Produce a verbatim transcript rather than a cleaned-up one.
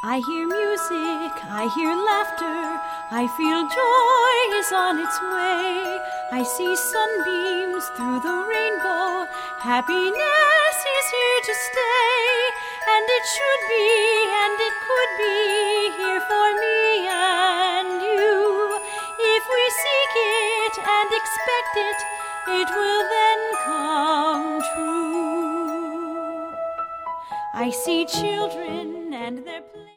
I hear music, I hear laughter, I feel joy is on its way. I see sunbeams through the rainbow, happiness is here to stay. And it should be, and it could be, here for me and you. If we seek it and expect it, it will then come true. I see children and their play.